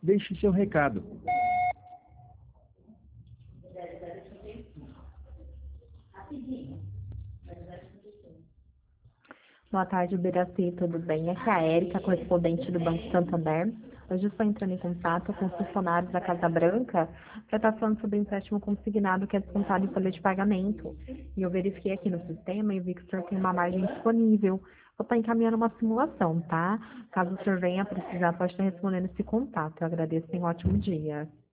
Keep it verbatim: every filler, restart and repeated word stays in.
Deixe seu recado. Boa tarde, Biraci, tudo bem? Aqui é a Érica, correspondente do Banco Santander. Hoje estou entrando em contato com os funcionários da Casa Branca para estar falando sobre o empréstimo consignado que é descontado em folha de pagamento. E eu verifiquei aqui no sistema e vi que o senhor tem uma margem disponível. Vou estar encaminhando uma simulação, tá? Caso o senhor venha precisar, pode estar respondendo esse contato. Eu agradeço e um ótimo dia.